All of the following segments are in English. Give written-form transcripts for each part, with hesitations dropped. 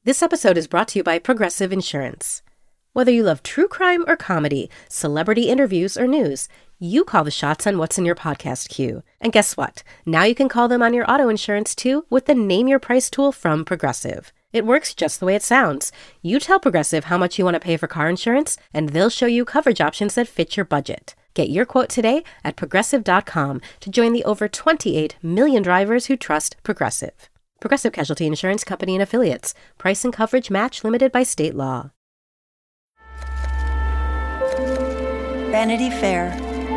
This episode is brought to you by Progressive Insurance. Whether you love true crime or comedy, celebrity interviews or news, you call the shots on what's in your podcast queue. And guess what? Now you can call them on your auto insurance too with the Name Your Price tool from Progressive. It works just the way it sounds. You tell Progressive how much you want to pay for car insurance, and they'll show you coverage options that fit your budget. Get your quote today at Progressive.com to join the over 28 million drivers who trust Progressive. Progressive Casualty Insurance Company and Affiliates. Price and coverage match limited by state law. Vanity Fair.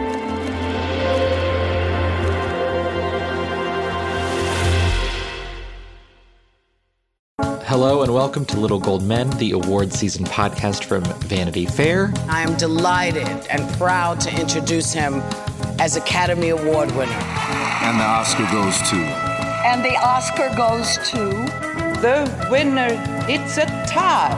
Hello and welcome to Little Gold Men, the award season podcast from Vanity Fair. I am delighted and proud to introduce him as Academy Award winner. And the Oscar goes to... And the Oscar goes to... The winner, it's a tie.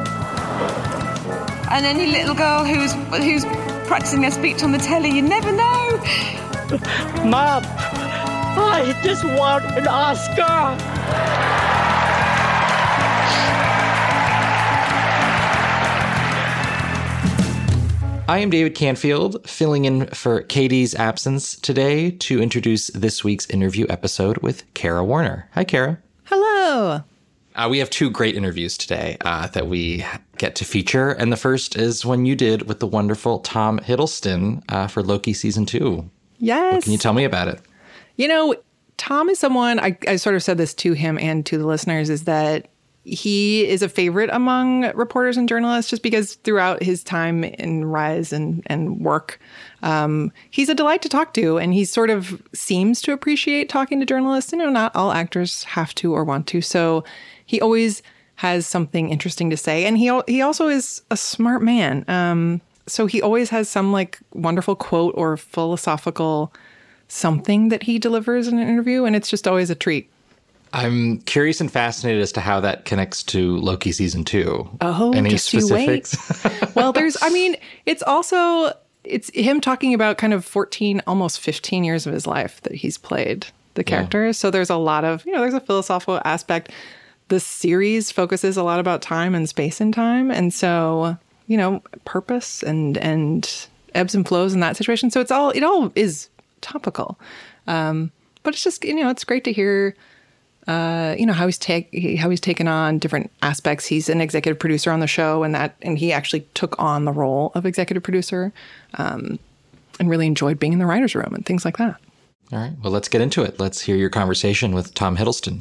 And any little girl who's practicing their speech on the telly, you never know. Mom, I just want an Oscar. I am David Canfield, filling in for Katie's absence today to introduce this week's interview episode with Kara Warner. Hi, Kara. Hello. We have two great interviews today that we get to feature. And the first is one you did with the wonderful Tom Hiddleston for Loki Season 2. Yes. What can you tell me about it? You know, Tom is someone, I sort of said this to him and to the listeners, is that he is a favorite among reporters and journalists just because throughout his time in Rise and work, he's a delight to talk to. And he sort of seems to appreciate talking to journalists. You know, not all actors have to or want to. So he always has something interesting to say. And he also is a smart man. So he always has some like wonderful quote or philosophical something that he delivers in an interview. And it's just always a treat. I'm curious and fascinated as to how that connects to Loki Season 2. Oh, any just specifics? You wait. Well, it's him talking about kind of 14, almost 15 years of his life that he's played the character. Yeah. So there's a lot of, there's a philosophical aspect. The series focuses a lot about time and space and time. And so, purpose and ebbs and flows in that situation. So it all is topical. But it's just, it's great to hear how he's taken on different aspects. He's an executive producer on the show, and he actually took on the role of executive producer, and really enjoyed being in the writer's room and things like that. All right. Well, let's get into it. Let's hear your conversation with Tom Hiddleston.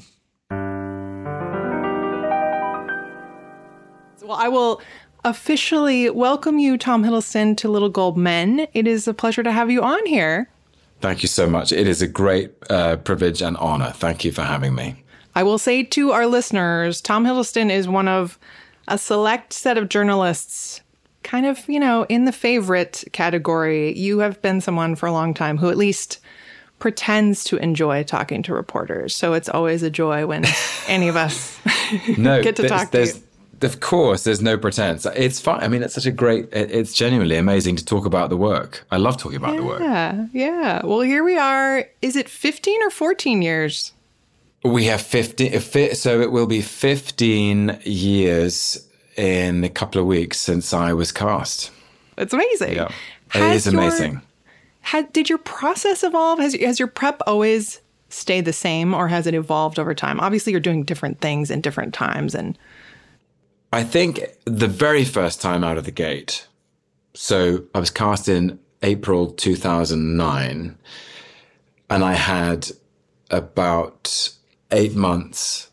Well, I will officially welcome you, Tom Hiddleston, to Little Gold Men. It is a pleasure to have you on here. Thank you so much. It is a great privilege and honor. Thank you for having me. I will say to our listeners, Tom Hiddleston is one of a select set of journalists, kind of, in the favorite category. You have been someone for a long time who at least pretends to enjoy talking to reporters. So it's always a joy when any of us get to talk to you. Of course, there's no pretense. It's fun. I mean, it's it's genuinely amazing to talk about the work. I love talking about the work. Yeah. Well, here we are. Is it 15 or 14 years? We have 15. So it will be 15 years in a couple of weeks since I was cast. It's amazing. Yeah, it is amazing. Did your process evolve? Has your prep always stayed the same, or has it evolved over time? Obviously, you're doing different things in different times, and I think the very first time out of the gate, so I was cast in April 2009, and I had about 8 months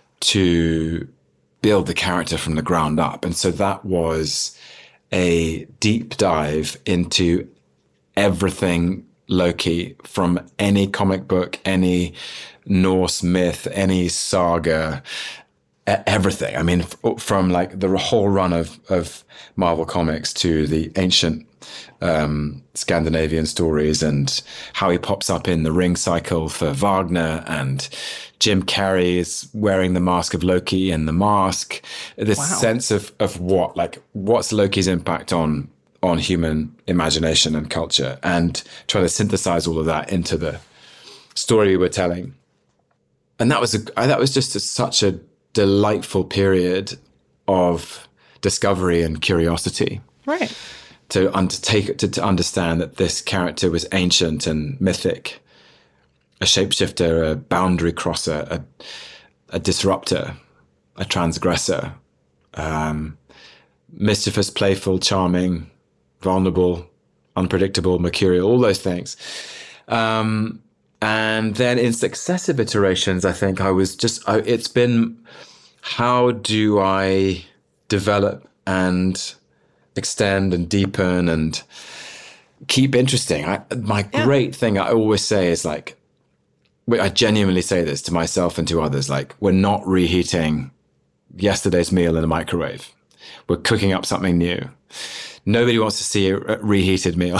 to build the character from the ground up. And so that was a deep dive into everything Loki, from any comic book, any Norse myth, any saga, everything. I mean, from like the whole run of Marvel Comics to the ancient Scandinavian stories, and how he pops up in the Ring cycle for Wagner, and Jim Carrey is wearing the mask of Loki in The Mask. This sense of what's Loki's impact on human imagination and culture, and try to synthesize all of that into the story we were telling. And that was just such a delightful period of discovery and curiosity. Right. To understand that this character was ancient and mythic, a shapeshifter, a boundary crosser, a disruptor, a transgressor, mischievous, playful, charming, vulnerable, unpredictable, mercurial, all those things. And then in successive iterations, I think it's been, how do I develop and extend and deepen and keep interesting? Great thing I always say is like, I genuinely say this to myself and to others, like, we're not reheating yesterday's meal in a microwave. We're cooking up something new. Nobody wants to see a reheated meal.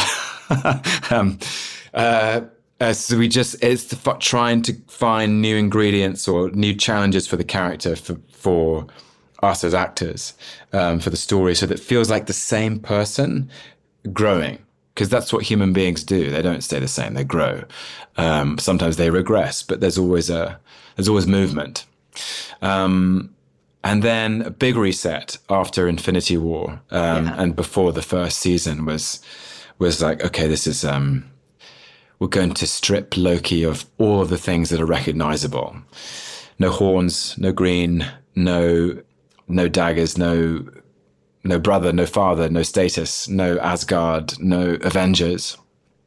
So it's trying to find new ingredients or new challenges for the character, for us as actors, for the story, so that it feels like the same person growing. Because that's what human beings do. They don't stay the same. They grow. Sometimes they regress, but there's always movement. And then a big reset after Infinity War, and before the first season was like, okay, this is, we're going to strip Loki of all of the things that are recognizable. No horns, no green, no daggers, no brother, no father, no status, no Asgard, no Avengers.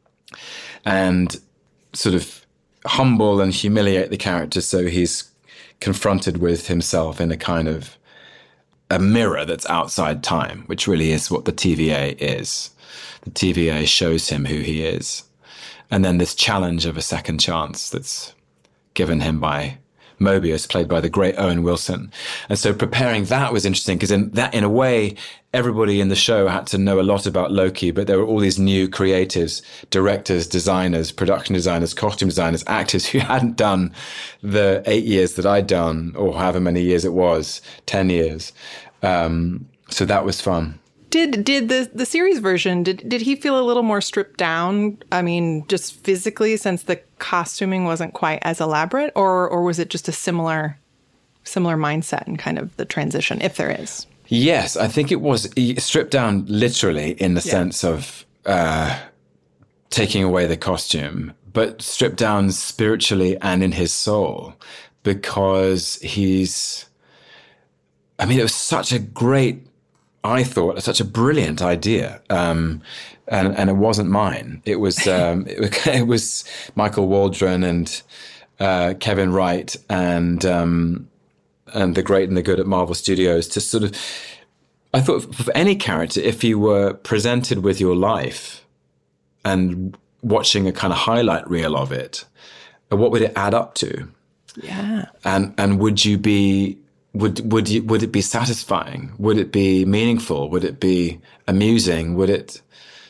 And sort of humble and humiliate the character so he's confronted with himself in a kind of a mirror that's outside time, which really is what the TVA is. The TVA shows him who he is. And then this challenge of a second chance that's given him by Mobius, played by the great Owen Wilson. And so preparing that was interesting, because in a way, everybody in the show had to know a lot about Loki, but there were all these new creatives, directors, designers, production designers, costume designers, actors who hadn't done the 8 years that I'd done, or however many years it was, 10 years. So that was fun. Did the series version, did he feel a little more stripped down? I mean, just physically, since the costuming wasn't quite as elaborate, or was it just a similar mindset and kind of the transition, if there is? Yes, I think it was stripped down literally in the sense of taking away the costume, but stripped down spiritually and in his soul, because it was such a great, I thought, such a brilliant idea, and it wasn't mine. It was it was Michael Waldron and Kevin Wright and the great and the good at Marvel Studios to sort of. I thought for any character, if you were presented with your life and watching a kind of highlight reel of it, what would it add up to? Yeah, and would you be. Would it be satisfying? Would it be meaningful? Would it be amusing? Would it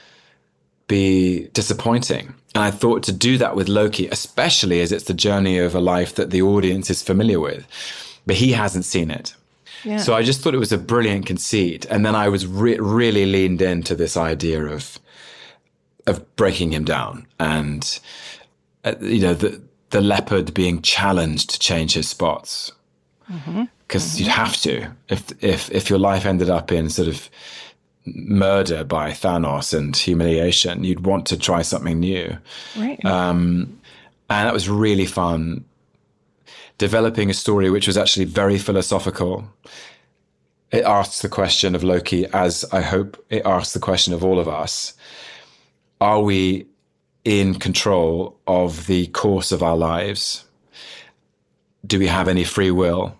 be disappointing? And I thought to do that with Loki, especially as it's the journey of a life that the audience is familiar with, but he hasn't seen it. Yeah. So I just thought it was a brilliant conceit. And then I was really leaned into this idea of breaking him down, and the leopard being challenged to change his spots. Because you'd have to, if your life ended up in sort of murder by Thanos and humiliation, you'd want to try something new. Right. And that was really fun. Developing a story which was actually very philosophical. It asks the question of Loki, as I hope it asks the question of all of us. Are we in control of the course of our lives? Do we have any free will?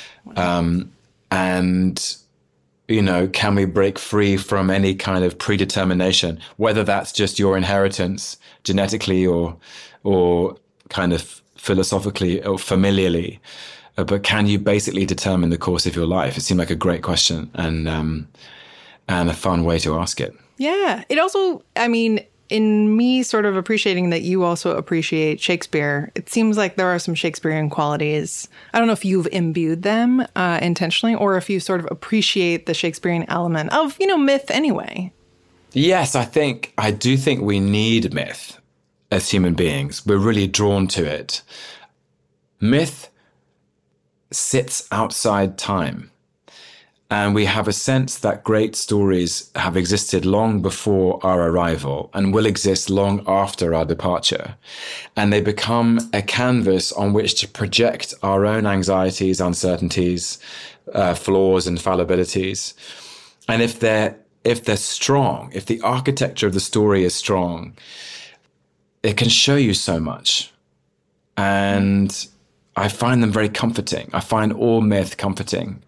And, can we break free from any kind of predetermination, whether that's just your inheritance genetically or kind of philosophically or familiarly, but can you basically determine the course of your life? It seemed like a great question and a fun way to ask it. Yeah. It also, in me sort of appreciating that you also appreciate Shakespeare, it seems like there are some Shakespearean qualities. I don't know if you've imbued them intentionally, or if you sort of appreciate the Shakespearean element of, myth anyway. Yes, I do think we need myth as human beings. We're really drawn to it. Myth sits outside time. And we have a sense that great stories have existed long before our arrival and will exist long after our departure. And they become a canvas on which to project our own anxieties, uncertainties, flaws and fallibilities. And if they're strong, if the architecture of the story is strong, it can show you so much. And I find them very comforting. I find all myth comforting.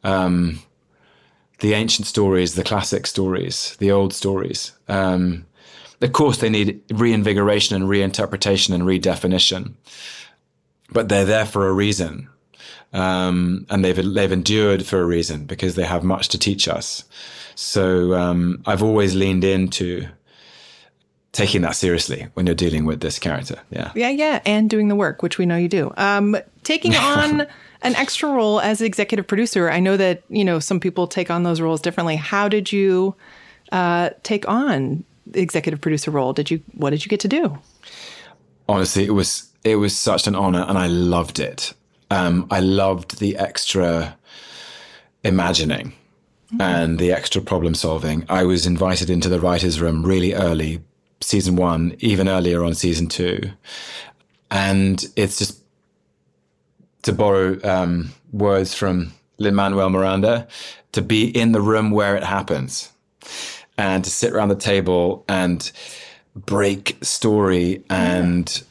The ancient stories, the classic stories, the old stories. Of course, they need reinvigoration and reinterpretation and redefinition, but they're there for a reason. And they've endured for a reason because they have much to teach us. So I've always leaned into taking that seriously when you're dealing with this character. Yeah. And doing the work, which we know you do. Taking on an extra role as executive producer. I know that, some people take on those roles differently. How did you take on the executive producer role? What did you get to do? Honestly, it was such an honor, and I loved it. I loved the extra imagining and the extra problem solving. I was invited into the writer's room really early, season 1, even earlier on season 2. And it's just, to borrow words from Lin-Manuel Miranda, to be in the room where it happens and to sit around the table and break story and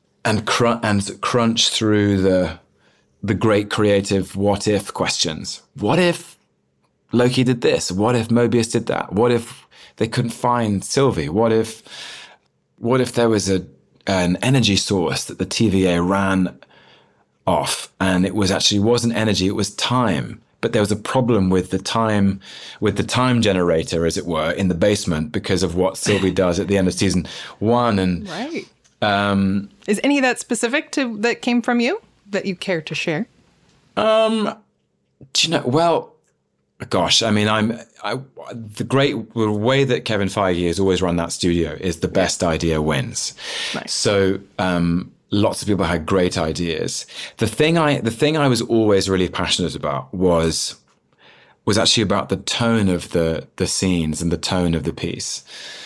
crunch through the great creative what if questions. What if Loki did this? What if Mobius did that? What if they couldn't find Sylvie? What if there was an energy source that the TVA ran off, and it wasn't energy, it was time, but there was a problem with the time generator, as it were, in the basement because of what Sylvie does at the end of season 1. And right, is any of that specific to that came from you that you care to share? Do you know? Well, gosh, I mean, the way that Kevin Feige has always run that studio is the best idea wins. Nice. So. Lots of people had great ideas. The thing I was always really passionate about was actually about the tone of the scenes and the tone of the piece.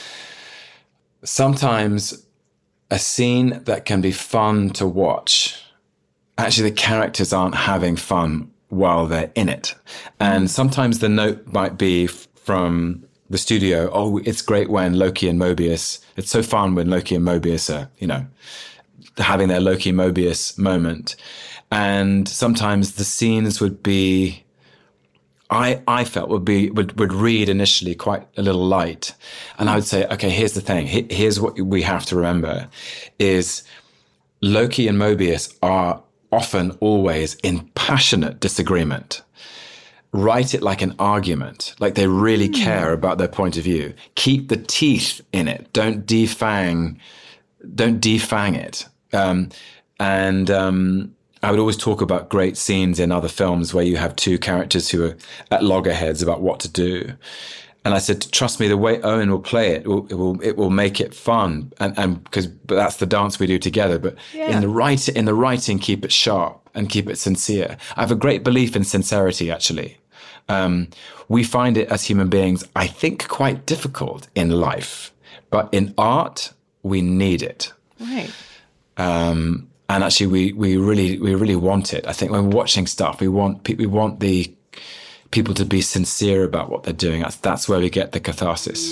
Sometimes a scene that can be fun to watch, actually the characters aren't having fun while they're in it. And sometimes the note might be from the studio, oh, it's great when Loki and Mobius, it's so fun when Loki and Mobius are, having their Loki Mobius moment. And sometimes the scenes would be, I felt would read initially quite a little light. And I would say, okay, here's the thing. Here's what we have to remember is Loki and Mobius are often always in passionate disagreement. Write it like an argument, like they really care about their point of view. Keep the teeth in it. Don't defang it. I would always talk about great scenes in other films where you have two characters who are at loggerheads about what to do. And I said, trust me, the way Owen will play it will make it fun. And but that's the dance we do together. But in the writing, keep it sharp and keep it sincere. I have a great belief in sincerity, actually. We find it as human beings, I think, quite difficult in life, but in art, we need it. Right. And actually, we really want it. I think when we're watching stuff, we want the people to be sincere about what they're doing. That's where we get the catharsis.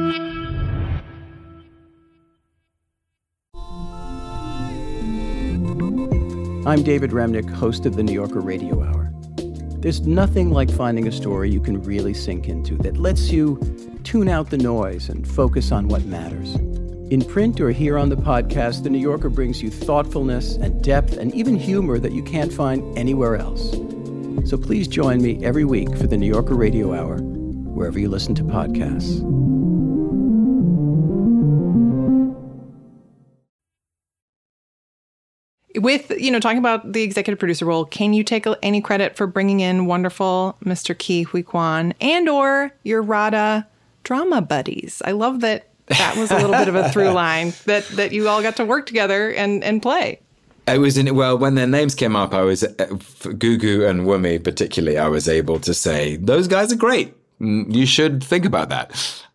I'm David Remnick, host of the New Yorker Radio Hour. There's nothing like finding a story you can really sink into that lets you tune out the noise and focus on what matters. In print or here on the podcast, The New Yorker brings you thoughtfulness and depth and even humor that you can't find anywhere else. So please join me every week for The New Yorker Radio Hour, wherever you listen to podcasts. With, talking about the executive producer role, can you take any credit for bringing in wonderful Mr. Ke Huy Quan and or your RADA drama buddies? I love that was a little bit of a through line that you all got to work together and play. It was when their names came up, I was for Gugu and Wunmi particularly. I was able to say those guys are great. You should think about that.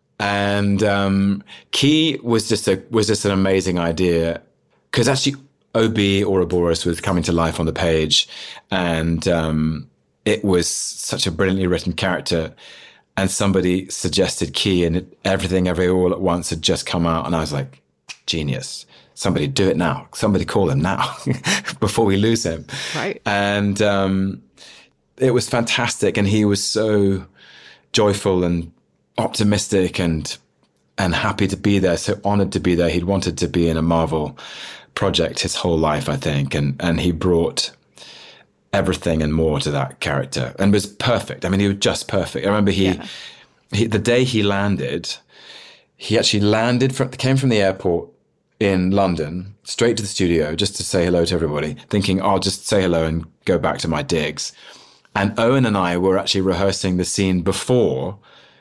And Key was just an amazing idea because actually Obi Ouroboros was coming to life on the page, and it was such a brilliantly written character. And somebody suggested Key, and Everything Everywhere All at Once had just come out, and I was like, genius. Somebody do it now. Somebody call him now before we lose him. Right. And it was fantastic. And he was so joyful and optimistic and happy to be there, so honored to be there. He'd wanted to be in a Marvel project his whole life, I think. And he brought everything and more to that character and was perfect. I mean, he was just perfect. I remember he the day he landed, he actually came from the airport in London, straight to the studio just to say hello to everybody, thinking, I'll just say hello and go back to my digs. And Owen and I were actually rehearsing the scene before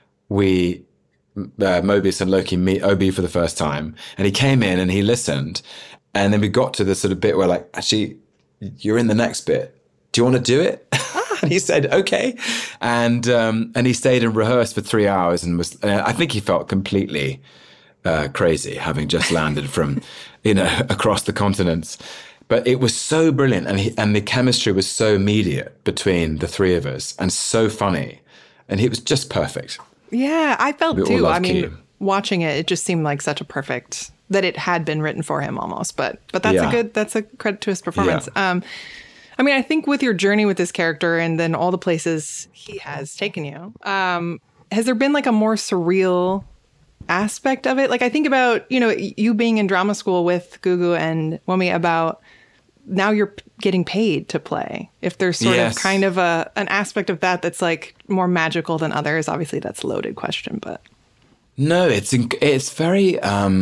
we, Mobius and Loki, meet Obi for the first time. And he came in and he listened. And then we got to the sort of bit where like, actually, you're in the next bit. Do you want to do it? And he said, okay. And he stayed and rehearsed for 3 hours and I think he felt completely crazy, having just landed from, across the continents. But it was so brilliant, and the chemistry was so immediate between the three of us, and so funny, and it was just perfect. Yeah, I felt too. I mean, Key. Watching it just seemed like such a perfect that it had been written for him almost. But that's a credit to his performance. Yeah. I mean, I think with your journey with this character and then all the places he has taken you, has there been like a more surreal aspect of it? Like I think about, you being in drama school with Gugu and Wunmi about now you're getting paid to play. If there's sort of kind of an aspect of that that's like more magical than others, obviously that's a loaded question, but. No, it's very,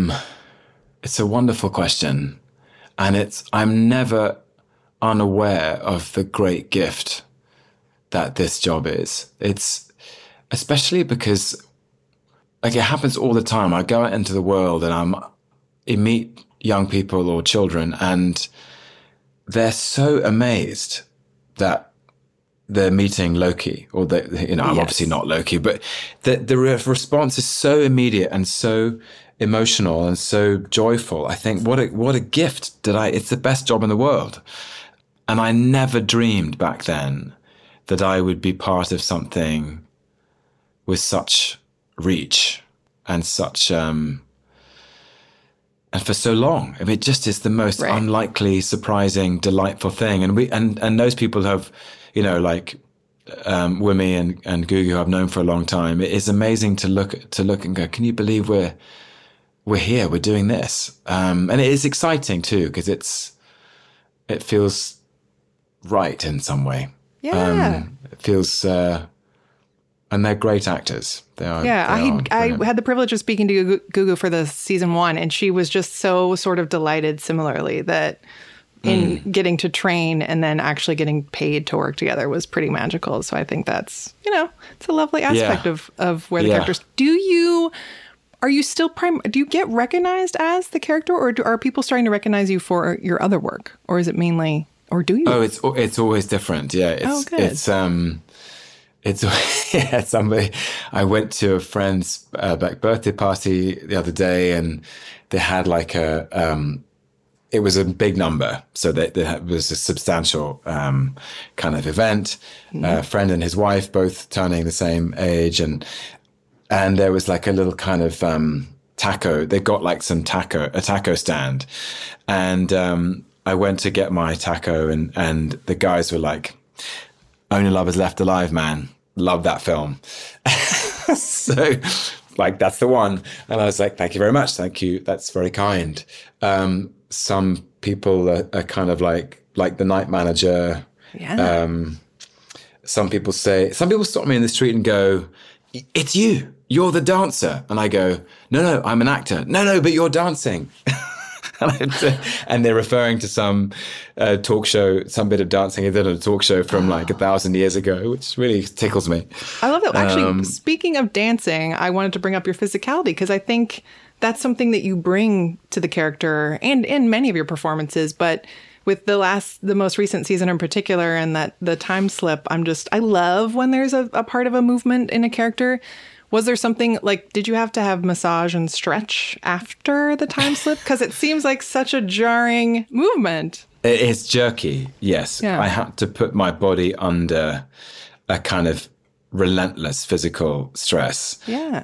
it's a wonderful question. And I'm never unaware of the great gift that this job is. It's especially because like it happens all the time. I go out into the world and I meet young people or children and they're so amazed that they're meeting Loki or I'm obviously not Loki, but the response is so immediate and so emotional and so joyful. I think what a gift it's the best job in the world. And I never dreamed back then that I would be part of something with such reach and such and for so long. I mean, it just is the most unlikely, surprising, delightful thing. And those people have, like Wunmi and Gugu I've known for a long time. It is amazing to look and go, can you believe we're here, we're doing this? And it is exciting too, because it feels right in some way. Yeah. It feels and they're great actors. They are. Yeah, I had the privilege of speaking to Gugu for the season 1, and she was just so sort of delighted similarly that in getting to train and then actually getting paid to work together was pretty magical. So I think that's, it's a lovely aspect of where the characters. Do you get recognized as the character, or are people starting to recognize you for your other work, or is it mainly, or do you? Oh, it's always different. Yeah, somebody. I went to a friend's birthday party the other day, and they had like it was a big number, so that was a substantial kind of event. A friend and his wife both turning the same age, and there was like a little kind of taco. They got like a taco stand, and I went to get my taco, and the guys were like, "Only Lovers Left Alive, man. Love that film." So, like, that's the one. And I was like, "Thank you very much. Thank you. That's very kind." Some people are kind of like The Night Manager. Yeah. Some people stop me in the street and go, "It's you. You're the dancer." And I go, No, I'm an actor. No, but you're dancing. And they're referring to some talk show, some bit of dancing I did on a talk show from like 1,000 years ago, which really tickles me. I love that. Actually, speaking of dancing, I wanted to bring up your physicality, because I think that's something that you bring to the character and in many of your performances. But with the most recent season in particular, and that the time slip, I love when there's a part of a movement in a character. Was there something like, did you have to have massage and stretch after the time slip? Because it seems like such a jarring movement. It's jerky, yes. Yeah. I had to put my body under a kind of relentless physical stress. Yeah.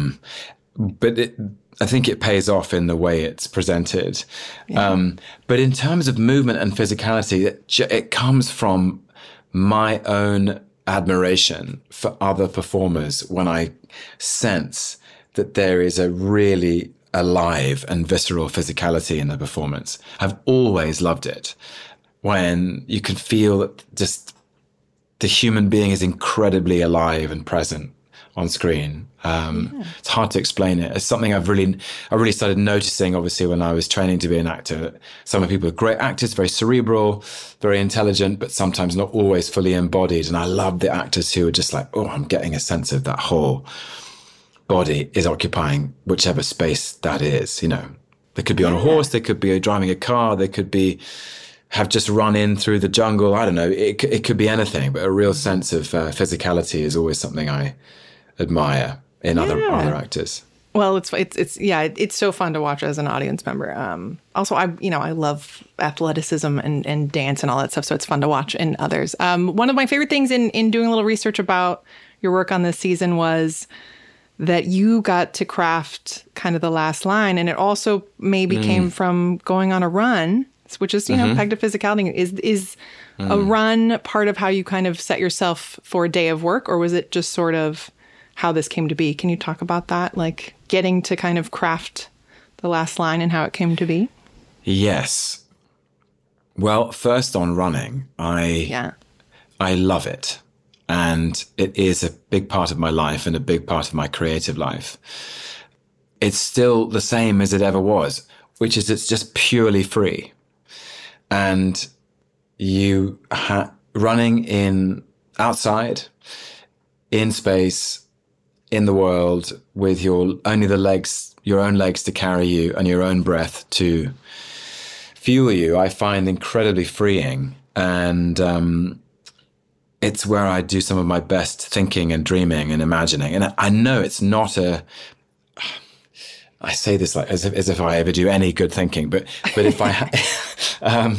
But I think it pays off in the way it's presented. Yeah. But in terms of movement and physicality, it comes from my own admiration for other performers when I sense that there is a really alive and visceral physicality in the performance. I've always loved it when you can feel that just the human being is incredibly alive and present on screen. It's hard to explain it. It's something I really started noticing, obviously, when I was training to be an actor. Some of people are great actors, very cerebral, very intelligent, but sometimes not always fully embodied. And I love the actors who are just like, oh, I'm getting a sense of that whole body is occupying whichever space that is. You know, they could be on a horse, they could be driving a car, they could have just run in through the jungle. I don't know. It could be anything, but a real sense of physicality is always something I admire in other actors. Well, it's so fun to watch as an audience member. Also, I love athleticism and dance and all that stuff, so it's fun to watch in others. One of my favorite things in doing a little research about your work on this season was that you got to craft kind of the last line, and it also maybe came from going on a run, which is pegged to physicality. Is a run part of how you kind of set yourself for a day of work, or was it just sort of how this came to be? Can you talk about that, like getting to kind of craft the last line and how it came to be? Yes. Well, first on running, I love it. And it is a big part of my life and a big part of my creative life. It's still the same as it ever was, which is it's just purely free. And you running outside, in space, in the world, with your own legs to carry you and your own breath to fuel you, I find incredibly freeing. And it's where I do some of my best thinking and dreaming and imagining. And I know it's not I say this like as if I ever do any good thinking, but if I,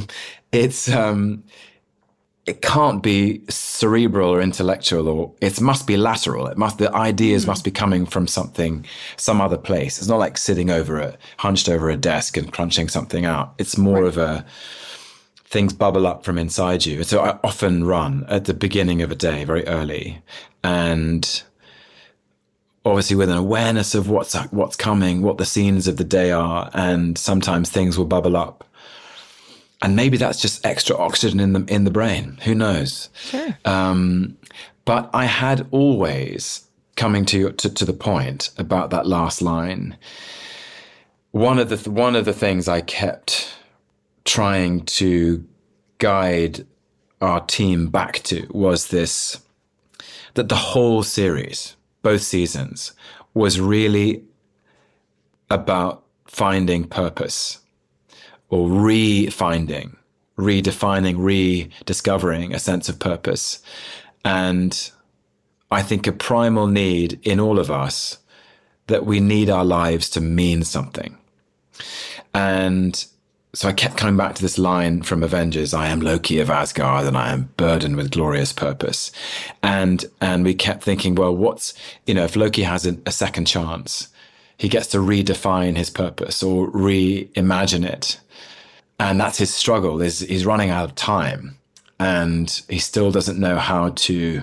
it can't be cerebral or intellectual, or it must be lateral. The ideas must be coming from some other place. It's not like sitting hunched over a desk and crunching something out. It's more of things bubble up from inside you. So I often run at the beginning of a day, very early, and obviously with an awareness of what's coming, what the scenes of the day are, and sometimes things will bubble up. And maybe that's just extra oxygen in the brain. Who knows? Sure. But I had always, coming to the point about that last line, one of the things I kept trying to guide our team back to was this, that the whole series, both seasons, was really about finding purpose, or redefining, rediscovering a sense of purpose. And I think a primal need in all of us that we need our lives to mean something. And so I kept coming back to this line from Avengers, I am Loki of Asgard and I am burdened with glorious purpose. And we kept thinking, well, if Loki has a second chance, he gets to redefine his purpose or reimagine it. And that's his struggle, is he's running out of time and he still doesn't know how to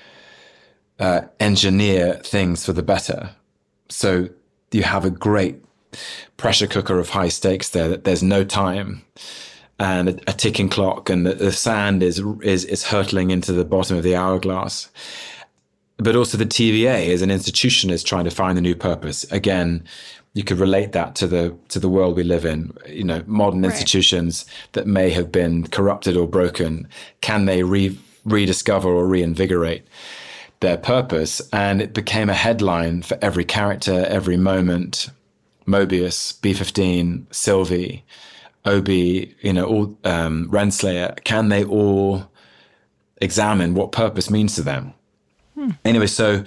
engineer things for the better. So you have a great pressure cooker of high stakes there, that there's no time and a ticking clock, and the sand is hurtling into the bottom of the hourglass. But also the TVA as an institution is trying to find a new purpose. Again, you could relate that to the world we live in. Modern institutions that may have been corrupted or broken, can they rediscover or reinvigorate their purpose? And it became a headline for every character, every moment. Mobius, B-15, Sylvie, Obi, all Renslayer, can they all examine what purpose means to them? Anyway, so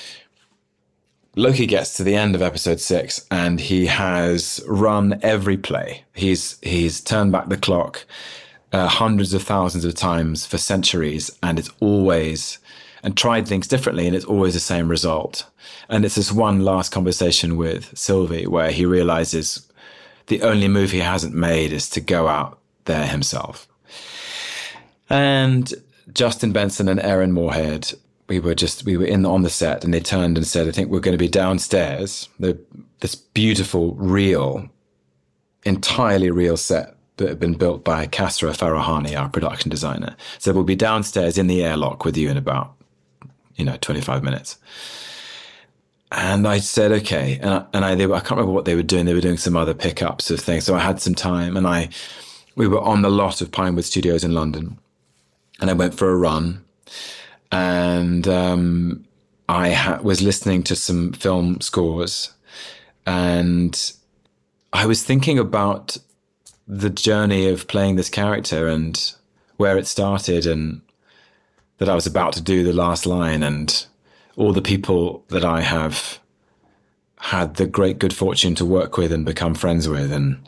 Loki gets to the end of episode 6 and he has run every play. He's turned back the clock hundreds of thousands of times for centuries, and tried things differently, and it's always the same result. And it's this one last conversation with Sylvie where he realizes the only move he hasn't made is to go out there himself. And Justin Benson and Erin Moorhead, we were on the set, and they turned and said, I think we're going to be downstairs. This beautiful, real, entirely real set that had been built by Kasra Farahani, our production designer. So we'll be downstairs in the airlock with you in about, 25 minutes. And I said, okay. I can't remember what they were doing. They were doing some other pickups of things. So I had some time, and we were on the lot of Pinewood Studios in London, and I went for a run. And I was listening to some film scores, and I was thinking about the journey of playing this character and where it started, and that I was about to do the last line, and all the people that I have had the great good fortune to work with and become friends with, and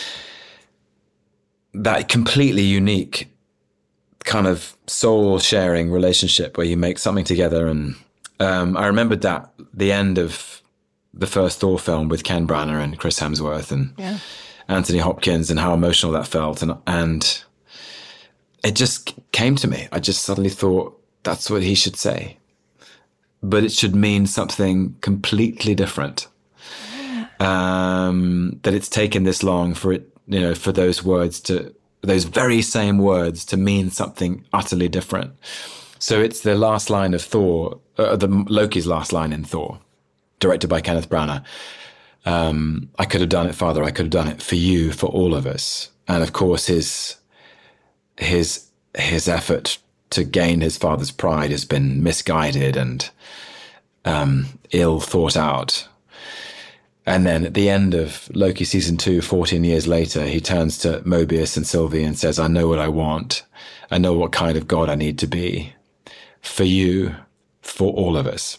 that completely unique kind of soul sharing relationship where you make something together. And I remembered that the end of the first Thor film with Ken Branagh and Chris Hemsworth and Anthony Hopkins, and how emotional that felt. And it just came to me. I just suddenly thought, that's what he should say. But it should mean something completely different. That it's taken this long for it, for those very same words to mean something utterly different. So it's the last line of Thor, Loki's last line in Thor, directed by Kenneth Branagh. I could have done it, Father. I could have done it for you, for all of us. And of course, his effort to gain his father's pride has been misguided and ill thought out. And then at the end of Loki season 2, 14 years later, he turns to Mobius and Sylvie and says, I know what I want. I know what kind of God I need to be for you, for all of us.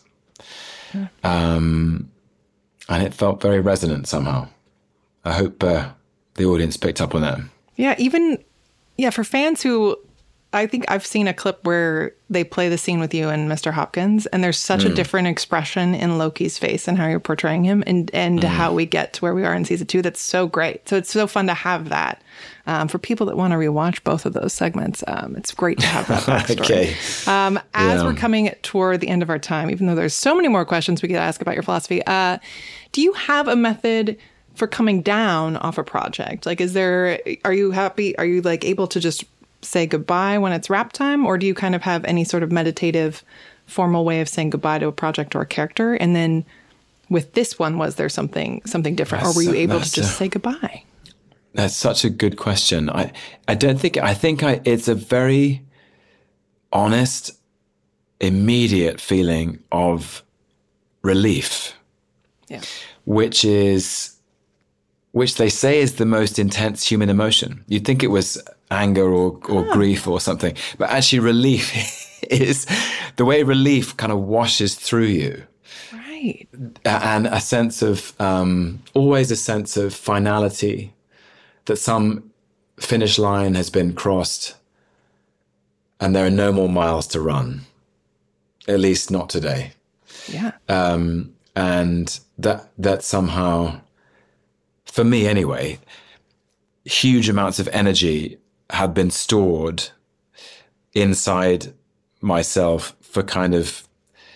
And it felt very resonant somehow. I hope the audience picked up on that. Yeah, for fans who, I think I've seen a clip where they play the scene with you and Mr. Hopkins, and there's such a different expression in Loki's face and how you're portraying him, and how we get to where we are in season 2. That's so great. So it's so fun to have that. For people that want to rewatch both of those segments, it's great to have that backstory. As we're coming toward the end of our time, even though there's so many more questions we could ask about your philosophy, do you have a method for coming down off a project? Like, are you happy? Are you able to just say goodbye when it's wrap time, or do you kind of have any sort of meditative, formal way of saying goodbye to a project or a character? And then with this one, was there something different, or were you able to just say goodbye? That's such a good question. I think it's a very honest, immediate feeling of relief, which they say is the most intense human emotion. You'd think it was anger or grief or something, but actually relief is the way relief kind of washes through you. Right. And a sense of, always a sense of finality, that some finish line has been crossed and there are no more miles to run, at least not today. Yeah. And that somehow, for me anyway, huge amounts of energy have been stored inside myself for kind of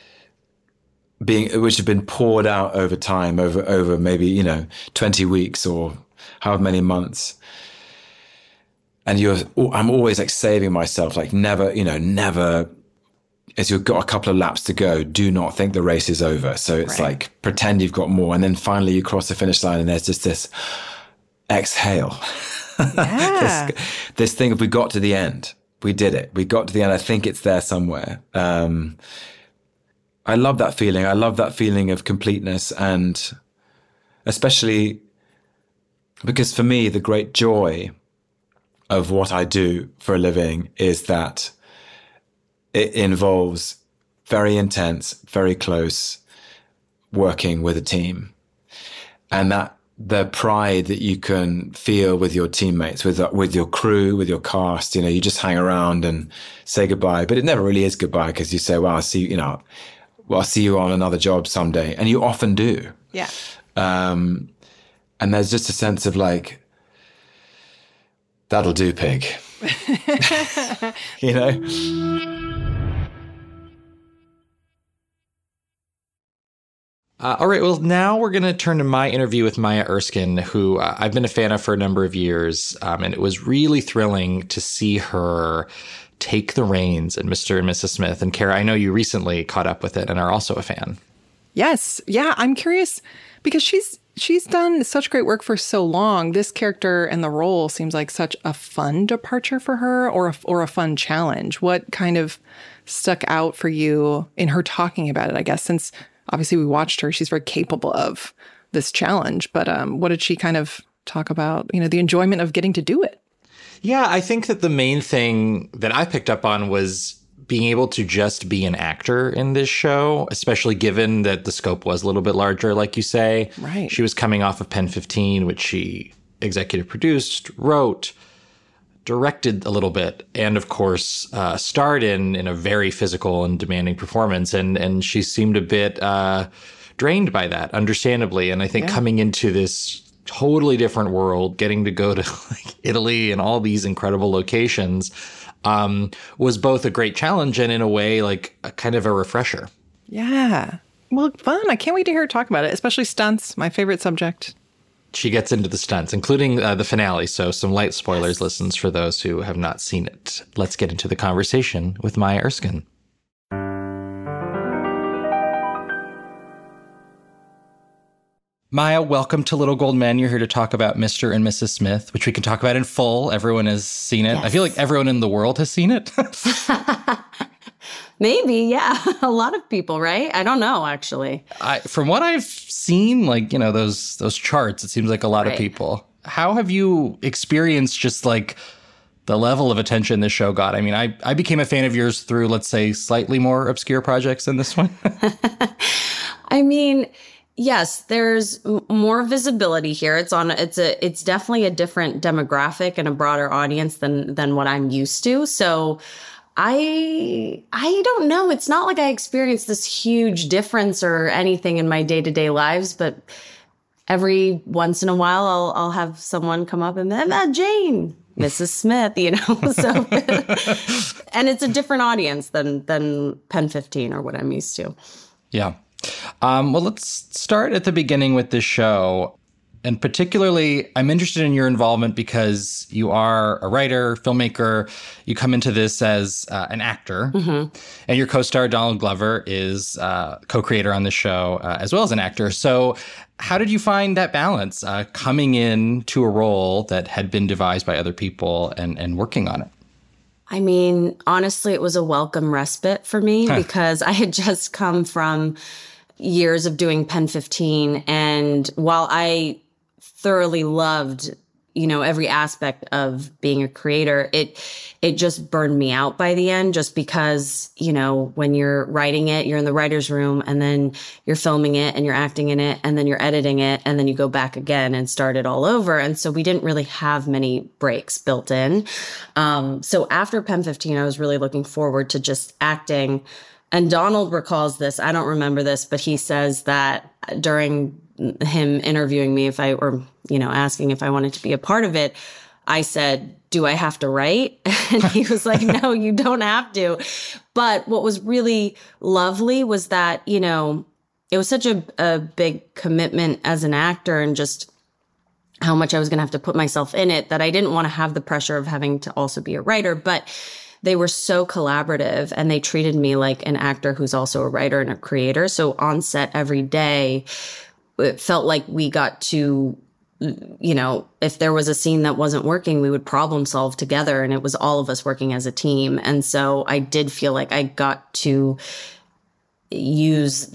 which have been poured out over time, over maybe, 20 weeks or however many months. And I'm always saving myself, never, as you've got a couple of laps to go, do not think the race is over. So it's pretend you've got more. And then finally you cross the finish line and there's just this exhale. Yeah. this thing of we got to the end. We did it. We got to the end. I think it's there somewhere. I love that feeling. I love that feeling of completeness, and especially Because for me, the great joy of what I do for a living is that it involves very intense, very close working with a team. And that the pride that you can feel with your teammates, with your crew, with your cast, you just hang around and say goodbye, but it never really is goodbye because you say, well, I'll see you on another job someday. And you often do. Yeah. And there's just a sense of like, that'll do, pig. All right. Well, now we're going to turn to my interview with Maya Erskine, who I've been a fan of for a number of years. And it was really thrilling to see her take the reins in Mr. and Mrs. Smith. And Kara, I know you recently caught up with it and are also a fan. Yes. Yeah. I'm curious because she's done such great work for so long. This character and the role seems like such a fun departure for her or a fun challenge. What kind of stuck out for you in her talking about it, I guess, since obviously we watched her, she's very capable of this challenge. But what did she kind of talk about, the enjoyment of getting to do it? Yeah, I think that the main thing that I picked up on was being able to just be an actor in this show, especially given that the scope was a little bit larger, like you say. Right. She was coming off of Pen 15, which she executive produced, wrote, directed a little bit, and of course starred in a very physical and demanding performance. And she seemed a bit drained by that, understandably. And I think coming into this totally different world, getting to go to like Italy and all these incredible locations was both a great challenge and in a way like a kind of a refresher. Yeah. Well, fun. I can't wait to hear her talk about it, especially stunts, my favorite subject. She gets into the stunts, including the finale. So some light spoilers, listens, for those who have not seen it. Let's get into the conversation with Maya Erskine. Maya, welcome to Little Gold Men. You're here to talk about Mr. and Mrs. Smith, which we can talk about in full. Everyone has seen it. Yes. I feel like everyone in the world has seen it. Maybe, yeah. A lot of people, right? I don't know, actually. From what I've seen, like, those charts, it seems like a lot of people. How have you experienced just like the level of attention this show got? I mean, I became a fan of yours through, let's say, slightly more obscure projects than this one. I mean, yes, there's more visibility here. It's definitely a different demographic and a broader audience than what I'm used to. So I don't know. It's not like I experienced this huge difference or anything in my day-to-day lives, but every once in a while I'll have someone come up and Jane, Mrs. Smith, So and it's a different audience than Pen 15 or what I'm used to. Yeah. Well, let's start at the beginning with this show. And particularly, I'm interested in your involvement because you are a writer, filmmaker. You come into this as an actor. Mm-hmm. And your co-star, Donald Glover, is co-creator on the show as well as an actor. So how did you find that balance coming into a role that had been devised by other people and working on it? I mean, honestly, it was a welcome respite for me because I had just come from years of doing Pen 15. And while I thoroughly loved, every aspect of being a creator, it just burned me out by the end, just because, when you're writing it, you're in the writer's room and then you're filming it and you're acting in it and then you're editing it and then you go back again and start it all over. And so we didn't really have many breaks built in. So after Pen 15, I was really looking forward to just acting. And Donald recalls this. I don't remember this, but he says that during him interviewing me, asking if I wanted to be a part of it, I said, do I have to write? And he was like, no, you don't have to. But what was really lovely was that, it was such a big commitment as an actor and just how much I was going to have to put myself in it that I didn't want to have the pressure of having to also be a writer. But they were so collaborative and they treated me like an actor who's also a writer and a creator. So on set every day, it felt like we got to, if there was a scene that wasn't working, we would problem solve together. And it was all of us working as a team. And so I did feel like I got to use that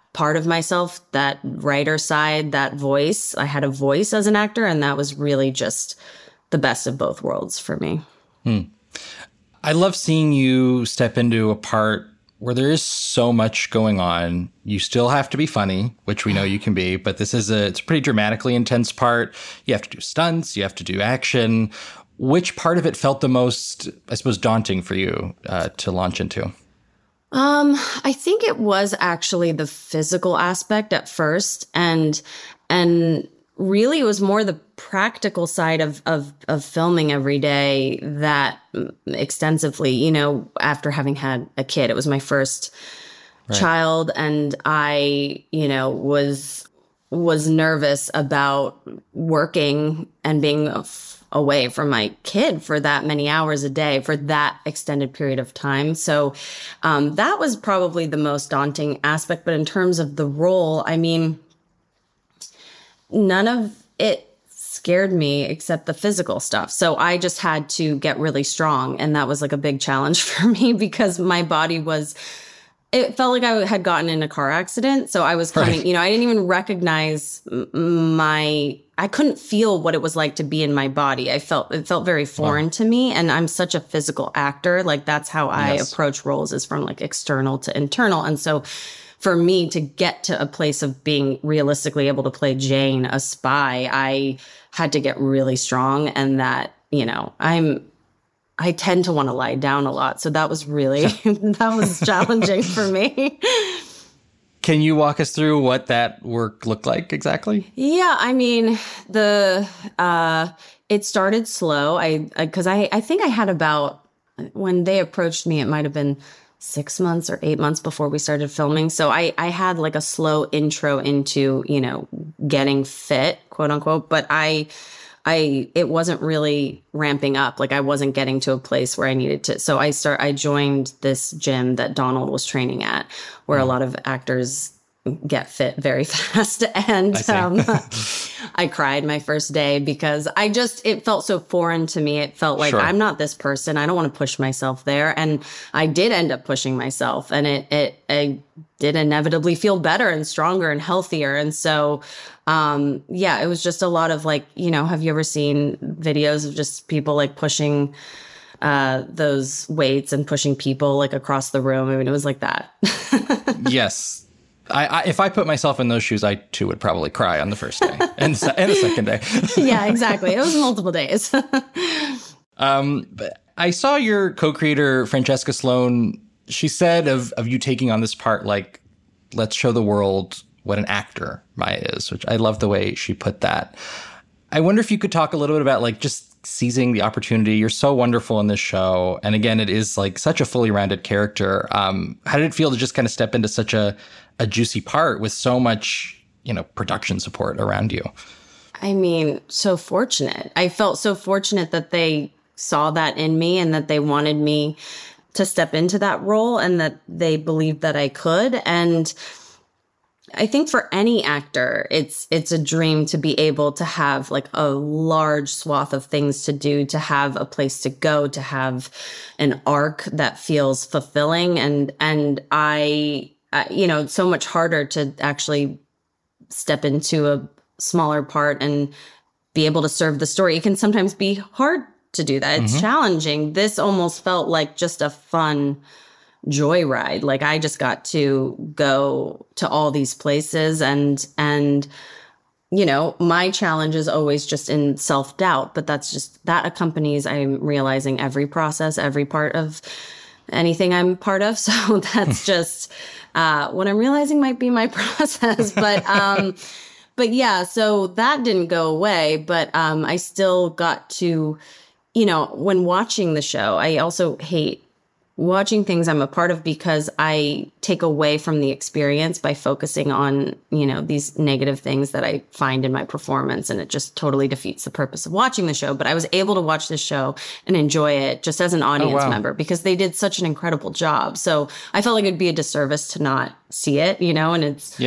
part of myself, that writer side, that voice. I had a voice as an actor, and that was really just the best of both worlds for me. I love seeing you step into a part where there is so much going on. You still have to be funny, which we know you can be, but it's a pretty dramatically intense part. You have to do stunts, you have to do action. Which part of it felt the most, I suppose, daunting for you to launch into? I think it was actually the physical aspect at first, and really it was more the practical side of filming every day that extensively, you know, after having had a kid. It was my first child, and I, you know, was nervous about working and being away from my kid for that many hours a day for that extended period of time. So that was probably the most daunting aspect. But in terms of the role, I mean, none of it scared me except the physical stuff. So I just had to get really strong. And that was like a big challenge for me because my body it felt like I had gotten in a car accident. So I was coming, you know, I didn't even recognize I couldn't feel what it was like to be in my body. It felt very foreign to me. And I'm such a physical actor. Like that's how I approach roles, is from like external to internal. And so for me to get to a place of being realistically able to play Jane, a spy, I had to get really strong. And that, you know, I tend to want to lie down a lot. So that was really, that was challenging for me. Can you walk us through what that work looked like exactly? Yeah, I mean, it started slow. Because I think I had about, when they approached me, it might have been 6 months or 8 months before we started filming. So I had like a slow intro into, you know, getting fit, quote unquote. But it wasn't really ramping up. Like I wasn't getting to a place where I needed to. So I joined this gym that Donald was training at, where a lot of actors get fit very fast. And I cried my first day because it felt so foreign to me. It felt like I'm not this person. I don't want to push myself there. And I did end up pushing myself, and I did inevitably feel better and stronger and healthier. And so, it was just a lot of like, you know, have you ever seen videos of just people like pushing those weights and pushing people like across the room? I mean, it was like that. Yes. If I put myself in those shoes, I too would probably cry on the first day and the second day. Yeah, exactly. It was multiple days. But I saw your co-creator, Francesca Sloan. She said of you taking on this part, like, let's show the world what an actor Maya is, which I love the way she put that. I wonder if you could talk a little bit about like just seizing the opportunity. You're so wonderful in this show. And again, it is like such a fully rounded character. How did it feel to just kind of step into such a juicy part with so much, you know, production support around you? I mean, so fortunate. I felt so fortunate that they saw that in me and that they wanted me to step into that role and that they believed that I could. And I think for any actor, it's a dream to be able to have like a large swath of things to do, to have a place to go, to have an arc that feels fulfilling. And I you know, it's so much harder to actually step into a smaller part and be able to serve the story. It can sometimes be hard to do that. It's challenging. This almost felt like just a fun joyride. Like I just got to go to all these places and you know, my challenge is always just in self-doubt, but that accompanies, I'm realizing, every process, every part of anything I'm part of. So that's just what I'm realizing might be my process. But yeah, so that didn't go away, but I still got to, you know, when watching the show, I also hate watching things I'm a part of because I take away from the experience by focusing on, you know, these negative things that I find in my performance. And it just totally defeats the purpose of watching the show. But I was able to watch this show and enjoy it just as an audience member because they did such an incredible job. So I felt like it'd be a disservice to not see it, you know, and it's,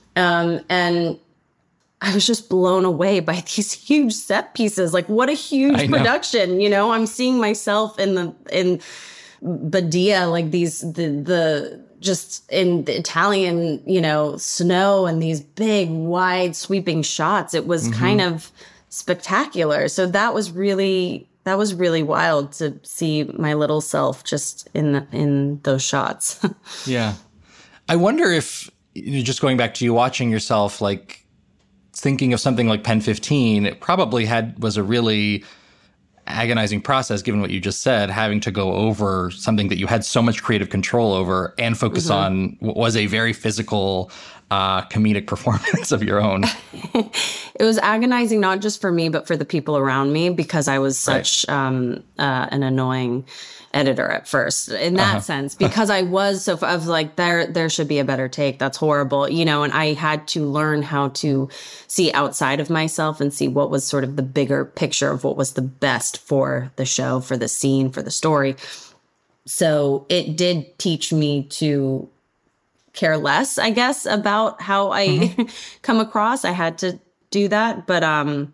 and I was just blown away by these huge set pieces. Like what a huge production, you know, I'm seeing myself in Badia, like the just in the Italian, snow and these big, wide, sweeping shots. It was kind of spectacular. So that was really wild to see my little self just in those shots. Yeah. I wonder if, just going back to you watching yourself, like thinking of something like Pen 15, it probably was a really agonizing process, given what you just said, having to go over something that you had so much creative control over and focus on what was a very physical, comedic performance of your own. It was agonizing, not just for me, but for the people around me, because I was such an annoying editor at first in that sense, because I was so I was like, there should be a better take. That's horrible. And I had to learn how to see outside of myself and see what was sort of the bigger picture of what was the best for the show, for the scene, for the story. So it did teach me to care less, I guess, about how I come across. I had to do that. But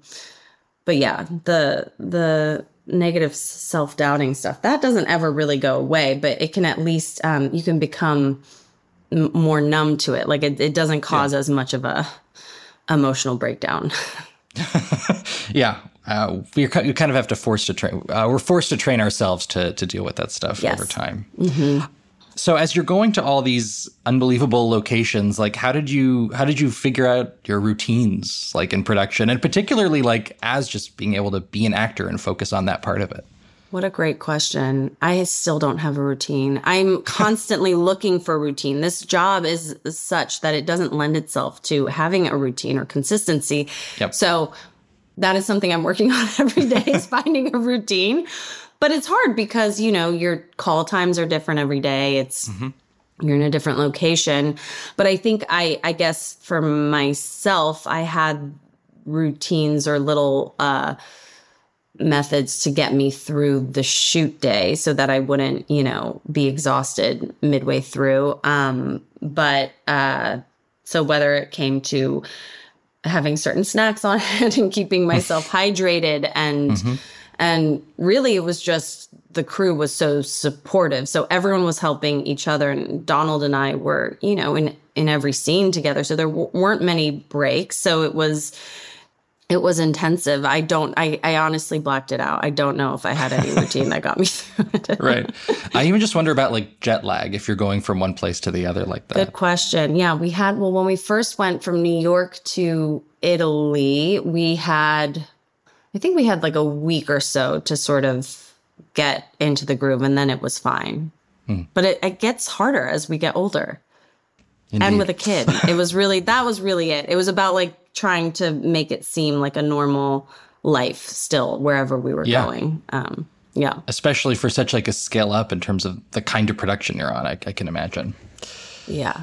yeah, the negative self-doubting stuff, that doesn't ever really go away, but it can at least, you can become more numb to it. Like it doesn't cause as much of a emotional breakdown. Yeah. You kind of have to we're forced to train ourselves to deal with that stuff over time. So as you're going to all these unbelievable locations, like how did you figure out your routines, like in production, and particularly like as just being able to be an actor and focus on that part of it? What a great question. I still don't have a routine. I'm constantly looking for a routine. This job is such that it doesn't lend itself to having a routine or consistency. Yep. So that is something I'm working on every day, is finding a routine. But it's hard because, your call times are different every day. You're in a different location. But I think I guess for myself, I had routines or little methods to get me through the shoot day so that I wouldn't, be exhausted midway through. So whether it came to having certain snacks on hand and keeping myself hydrated and really, it was just the crew was so supportive. So everyone was helping each other. And Donald and I were, in every scene together. So there weren't many breaks. So it was intensive. I honestly blacked it out. I don't know if I had any routine that got me through it. Right. I even just wonder about like jet lag, if you're going from one place to the other like that. Good question. Yeah, when we first went from New York to Italy, I think we had like a week or so to sort of get into the groove, and then it was fine. But it gets harder as we get older. Indeed. And with a kid. That was really it. It was about like trying to make it seem like a normal life still wherever we were going. Especially for such like a scale up in terms of the kind of production you're on, I can imagine. Yeah.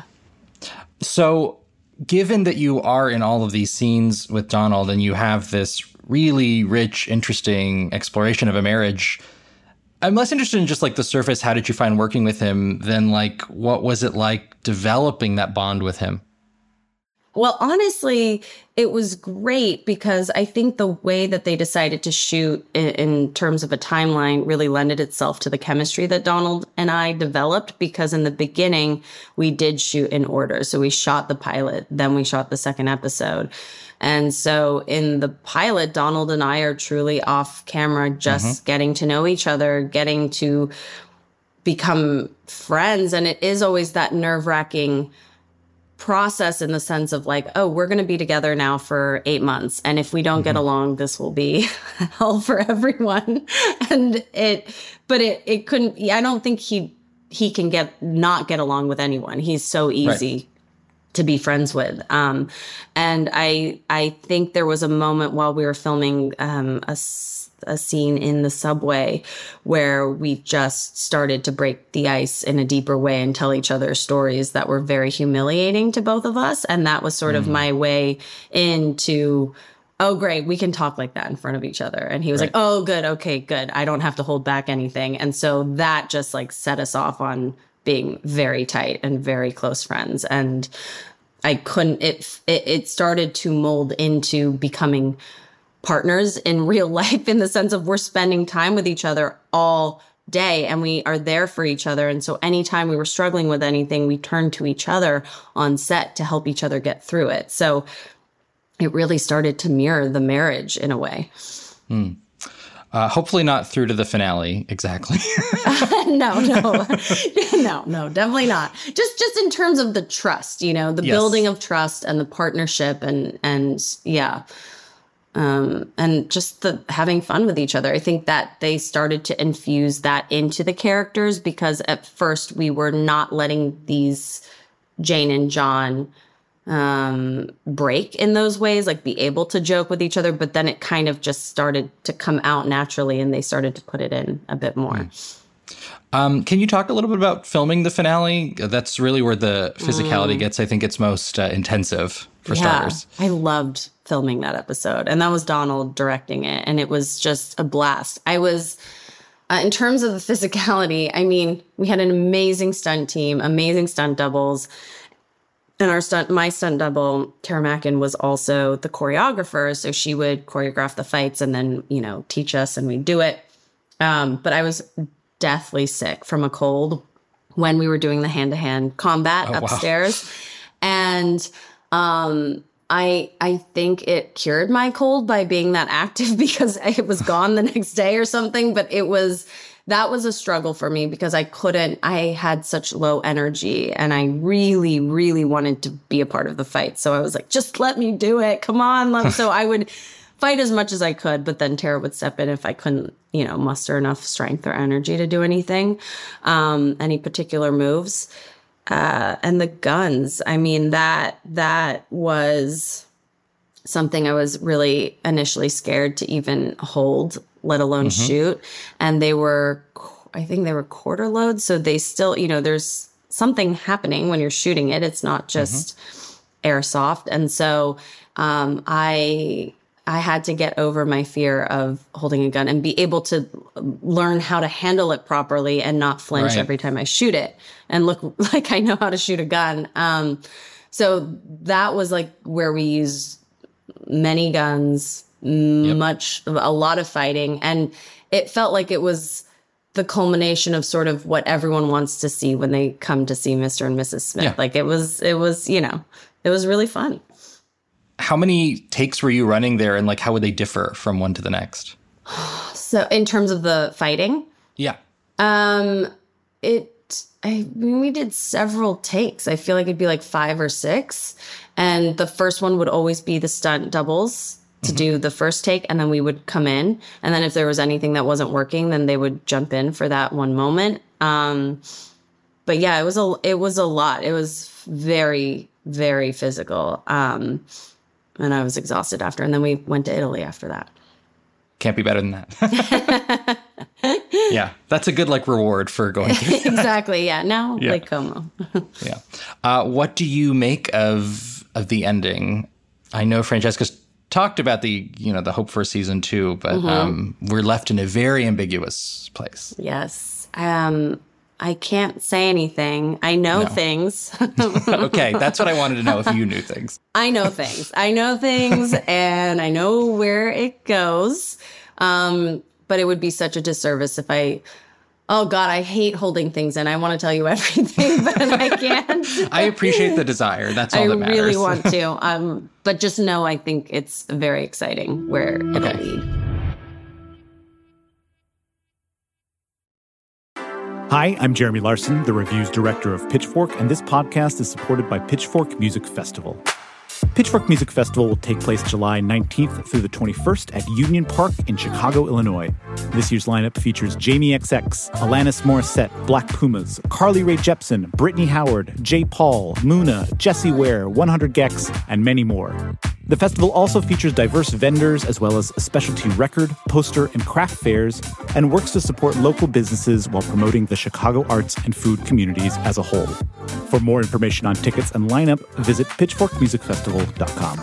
So given that you are in all of these scenes with Donald and you have this really rich, interesting exploration of a marriage, I'm less interested in just like the surface. How did you find working with him than like, what was it like developing that bond with him? Well, honestly, it was great because I think the way that they decided to shoot in terms of a timeline really lended itself to the chemistry that Donald and I developed, because in the beginning, we did shoot in order. So we shot the pilot, then we shot the second episode. And so in the pilot, Donald and I are truly off camera, just getting to know each other, getting to become friends. And it is always that nerve-wracking process in the sense of like, oh, we're going to be together now for 8 months. And if we don't get along, this will be hell for everyone. And it couldn't, I don't think he can not get along with anyone. He's so easy to be friends with. And I think there was a moment while we were filming a scene in the subway where we just started to break the ice in a deeper way and tell each other stories that were very humiliating to both of us. And that was sort of my way into, oh, great, we can talk like that in front of each other. And he was like, oh, good. Okay, good. I don't have to hold back anything. And so that just like set us off on being very tight and very close friends. And it started to mold into becoming partners in real life, in the sense of we're spending time with each other all day, and we are there for each other. And so anytime we were struggling with anything, we turned to each other on set to help each other get through it. So it really started to mirror the marriage in a way. Hopefully not through to the finale. Exactly. No, definitely not. Just in terms of the trust, the building of trust and the partnership and just the having fun with each other. I think that they started to infuse that into the characters, because at first we were not letting these Jane and John break in those ways, like be able to joke with each other. But then it kind of just started to come out naturally, and they started to put it in a bit more. Can you talk a little bit about filming the finale? That's really where the physicality gets, I think, it's most intensive for starters. I loved filming that episode, and that was Donald directing it, and it was just a blast. I was, in terms of the physicality, I mean, we had an amazing stunt team, amazing stunt doubles. And my stunt double, Tara Mackin, was also the choreographer. So she would choreograph the fights and then, teach us, and we'd do it. But I was deathly sick from a cold when we were doing the hand-to-hand combat upstairs. Wow. And I think it cured my cold by being that active, because it was gone the next day or something. But that was a struggle for me, because I had such low energy, and I really, really wanted to be a part of the fight. So I was like, just let me do it. Come on. So I would fight as much as I could, but then Tara would step in if I couldn't, muster enough strength or energy to do anything, any particular moves. And the guns, I mean, that was something I was really initially scared to even hold, let alone shoot. And I think they were quarter loads. So they still, there's something happening when you're shooting it. It's not just airsoft. And so I had to get over my fear of holding a gun and be able to learn how to handle it properly and not flinch every time I shoot it and look like I know how to shoot a gun. So that was like where we used many guns, a lot of fighting. And it felt like it was the culmination of sort of what everyone wants to see when they come to see Mr. and Mrs. Smith. Yeah. Like it was, it was really fun. How many takes were you running there, and like how would they differ from one to the next? So in terms of the fighting? Yeah. We did several takes. I feel like it'd be like 5 or 6. And the first one would always be the stunt doubles to do the first take. And then we would come in. And then if there was anything that wasn't working, then they would jump in for that one moment. But yeah, it was a lot. It was very, very physical. And I was exhausted after. And then we went to Italy after that. Can't be better than that. Yeah, that's a good reward for going through that. Exactly. Yeah. Now Lake Como. Yeah. What do you make of the ending? I know Francesca's talked about the hope for season 2, but we're left in a very ambiguous place. Yes. I can't say anything. I know things. Okay, that's what I wanted to know, if you knew things. I know things. And I know where it goes. But it would be such a disservice if I hate holding things in. I want to tell you everything, but I can't. I appreciate the desire. That's all that matters. I really want to. But just know I think it's very exciting where it'll lead. Hi, I'm Jeremy Larson, the reviews director of Pitchfork, and this podcast is supported by Pitchfork Music Festival. Pitchfork Music Festival will take place July 19th through the 21st at Union Park in Chicago, Illinois. This year's lineup features Jamie XX, Alanis Morissette, Black Pumas, Carly Rae Jepsen, Brittany Howard, J. Paul, Muna, Jessie Ware, 100 Gex, and many more. The festival also features diverse vendors as well as specialty record, poster, and craft fairs, and works to support local businesses while promoting the Chicago arts and food communities as a whole. For more information on tickets and lineup, visit pitchforkmusicfestival.com.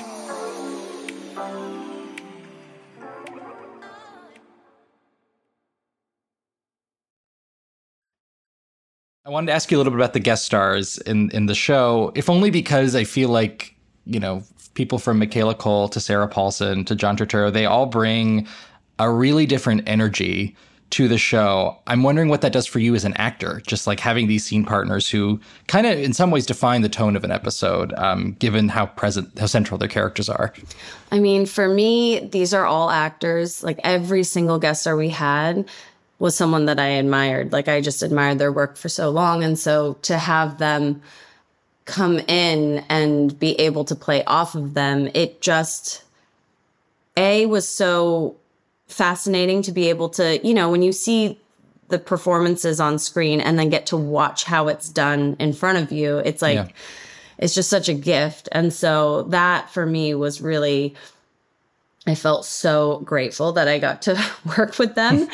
I wanted to ask you a little bit about the guest stars in the show, if only because I feel like, people from Michaela Cole to Sarah Paulson to John Turturro, they all bring a really different energy to the show. I'm wondering what that does for you as an actor, just like having these scene partners who kind of in some ways define the tone of an episode, given how central their characters are. I mean, for me, these are all actors. Like every single guest star we had was someone that I admired. Like I just admired their work for so long. And so to have them come in and be able to play off of them, it just, was so fascinating to be able to, when you see the performances on screen and then get to watch how it's done in front of you, it's like, it's just such a gift. And so that for me was really, I felt so grateful that I got to work with them.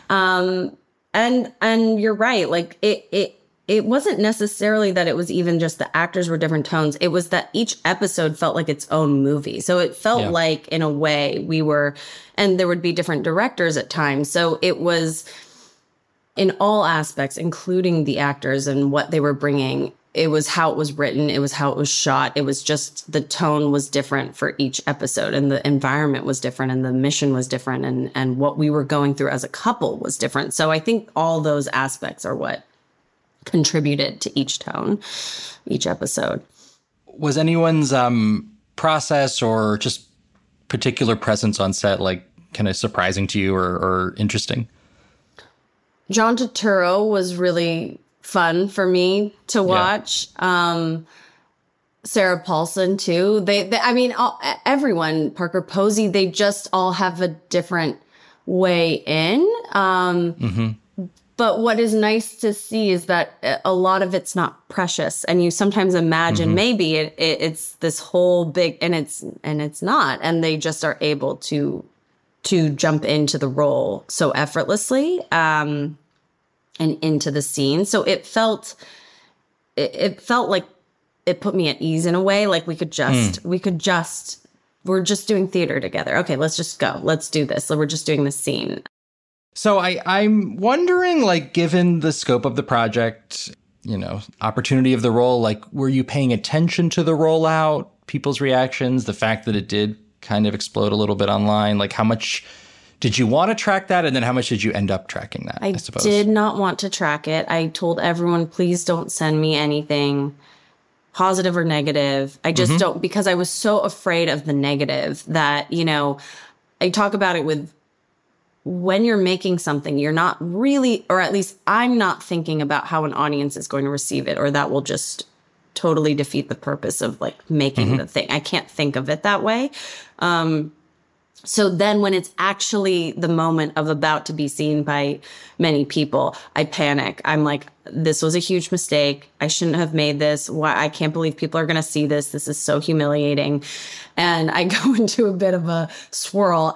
And you're right. Like it wasn't necessarily that it was even just the actors were different tones. It was that each episode felt like its own movie. So it felt like, in a way, we were, and there would be different directors at times. So it was, in all aspects, including the actors and what they were bringing, it was how it was written. It was how it was shot. It was just the tone was different for each episode, and the environment was different, and the mission was different, and what we were going through as a couple was different. So I think all those aspects are what contributed to each tone, each episode. Was anyone's process or just particular presence on set like kind of surprising to you or interesting? John Turturro was really fun for me to watch. Sarah Paulson too. They I mean, everyone, Parker Posey, they just all have a different way in. But what is nice to see is that a lot of it's not precious, and you sometimes imagine maybe it's this whole big, and it's not, and they just are able to jump into the role so effortlessly and into the scene. So it felt like it put me at ease in a way. Like we're just doing theater together. Okay, let's just go. Let's do this. So we're just doing the scene. So I'm wondering, like, given the scope of the project, opportunity of the role, like, were you paying attention to the rollout, people's reactions, the fact that it did kind of explode a little bit online? Like, how much did you want to track that? And then how much did you end up tracking that, I suppose? Did not want to track it. I told everyone, please don't send me anything positive or negative. I just don't, because I was so afraid of the negative that, I talk about it with, when you're making something, you're not really, or at least I'm not thinking about how an audience is going to receive it, or that will just totally defeat the purpose of like making the thing. I can't think of it that way. So then when it's actually the moment of about to be seen by many people, I panic. I'm like, this was a huge mistake. I shouldn't have made this. Why? I can't believe people are going to see this. This is so humiliating. And I go into a bit of a swirl.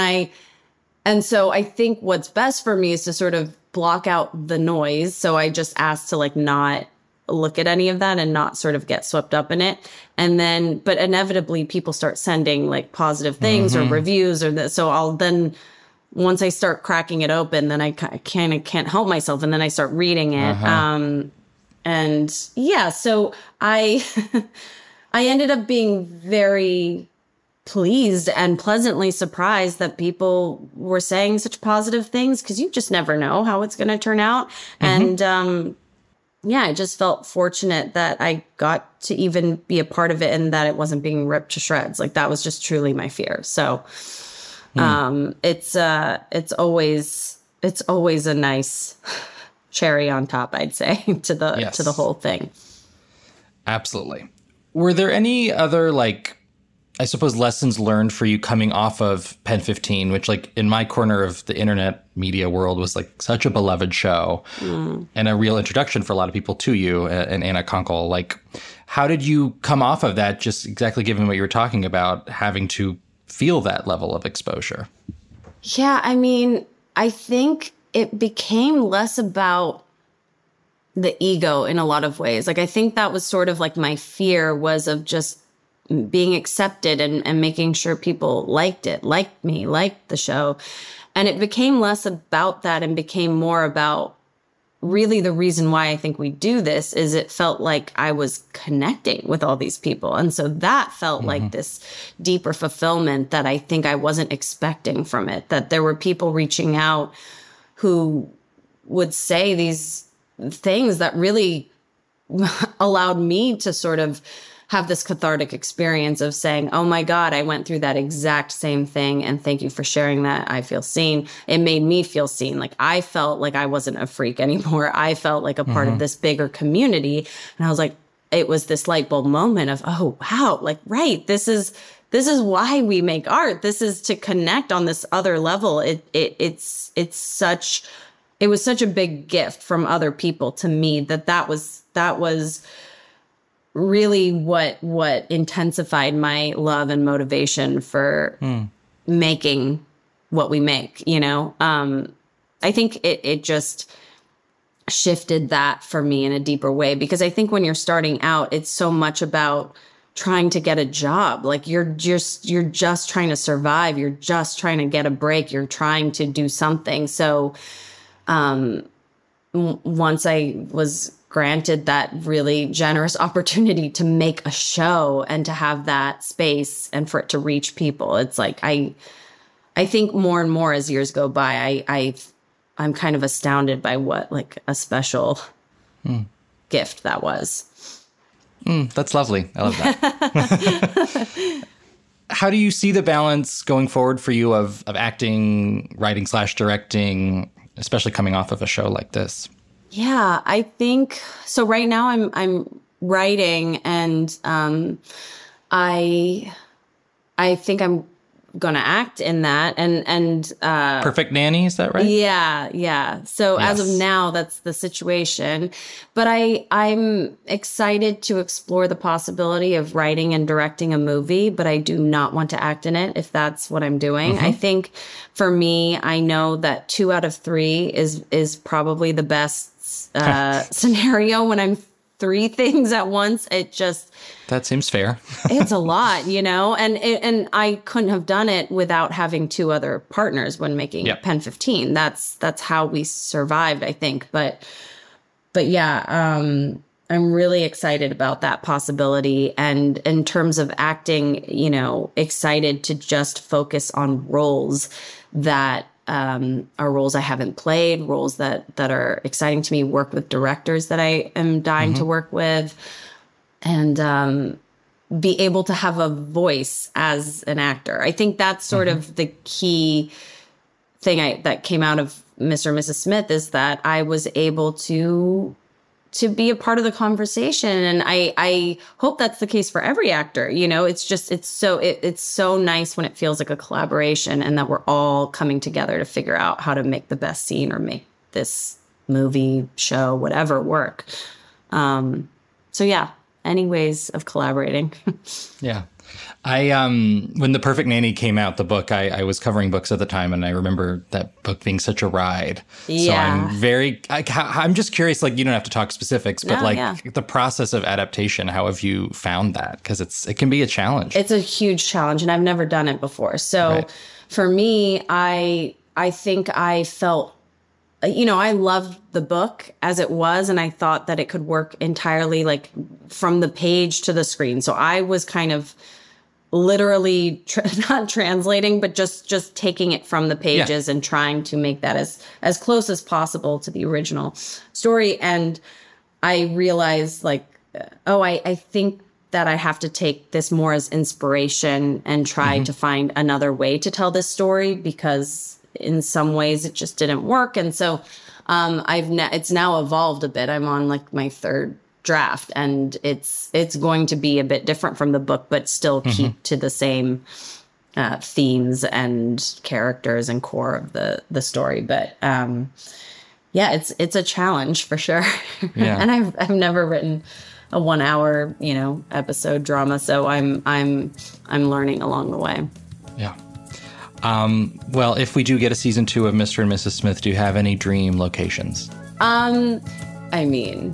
And so I think what's best for me is to sort of block out the noise. So I just asked to like not look at any of that and not sort of get swept up in it. And then, but inevitably people start sending like positive things or reviews or that. So I'll then, once I start cracking it open, then I kind of can't help myself. And then I start reading it. And yeah, so I ended up being very pleased and pleasantly surprised that people were saying such positive things, because you just never know how it's going to turn out. And I just felt fortunate that I got to even be a part of it and that it wasn't being ripped to shreds. Like that was just truly my fear. So it's always a nice cherry on top, I'd say, to the whole thing. Absolutely. Were there any other I suppose lessons learned for you coming off of Pen 15, which in my corner of the internet media world was such a beloved show and a real introduction for a lot of people to you and Anna Kunkel. How did you come off of that, just exactly given what you were talking about, having to feel that level of exposure? Yeah, I mean, I think it became less about the ego in a lot of ways. I think that was sort of my fear was of just being accepted and making sure people liked me, liked the show. And it became less about that and became more about really the reason why I think we do this is it felt like I was connecting with all these people. And so that felt like this deeper fulfillment that I think I wasn't expecting from it, that there were people reaching out who would say these things that really allowed me to sort of have this cathartic experience of saying, oh my God, I went through that exact same thing. And thank you for sharing that. I feel seen. It made me feel seen. Like I felt like I wasn't a freak anymore. I felt like a part of this bigger community. And I was like, it was this light bulb moment of, oh, wow, like, right. This is why we make art. This is to connect on this other level. It was such a big gift from other people to me that was really what intensified my love and motivation for making what we make, you know? I think it just shifted that for me in a deeper way, because I think when you're starting out, it's so much about trying to get a job. Like you're just trying to survive. You're just trying to get a break. You're trying to do something. So, once I was granted that really generous opportunity to make a show and to have that space and for it to reach people, it's like, I think more and more as years go by, I'm kind of astounded by what like a special gift that was. That's lovely. I love that. How do you see the balance going forward for you of acting, writing / directing, especially coming off of a show like this? Yeah, I think so. Right now I'm writing, and I think I'm going to act in that, and Perfect Nanny, is that right? Yeah. So Yes. as of now, that's the situation. But I'm excited to explore the possibility of writing and directing a movie, but I do not want to act in it if that's what I'm doing. I think for me, I know that 2 out of 3 is probably the best scenario when I'm 3 things at once. That seems fair. It's a lot, you know, and I couldn't have done it without having 2 other partners when making Pen 15. That's how we survived, I think. But yeah, I'm really excited about that possibility. And in terms of acting, you know, excited to just focus on roles that are roles I haven't played, roles that are exciting to me, work with directors that I am dying to work with, and be able to have a voice as an actor. I think that's sort of the key thing that came out of Mr. and Mrs. Smith, is that I was able to be a part of the conversation. And I hope that's the case for every actor. You know, it's so nice when it feels like a collaboration and that we're all coming together to figure out how to make the best scene or make this movie, show, whatever work. So yeah, any ways of collaborating. Yeah. When The Perfect Nanny came out, the book, I was covering books at the time, and I remember that book being such a ride. Yeah. So I'm just curious, like, you don't have to talk specifics, but the process of adaptation, how have you found that? Because it can be a challenge. It's a huge challenge, and I've never done it before. So for me, I think I felt, you know, I loved the book as it was, and I thought that it could work entirely like from the page to the screen. So I was kind of literally not translating, but just taking it from the pages and trying to make that as close as possible to the original story. And I realized like, I think that I have to take this more as inspiration and try to find another way to tell this story, because in some ways it just didn't work. And so it's now evolved a bit. I'm on like my 3rd draft, and it's going to be a bit different from the book, but still keep to the same themes and characters and core of the story. But yeah, it's a challenge for sure. Yeah. And I've never written a 1-hour, you know, episode drama, so I'm learning along the way. Yeah. Well, if we do get a season 2 of Mr. and Mrs. Smith, do you have any dream locations? I mean,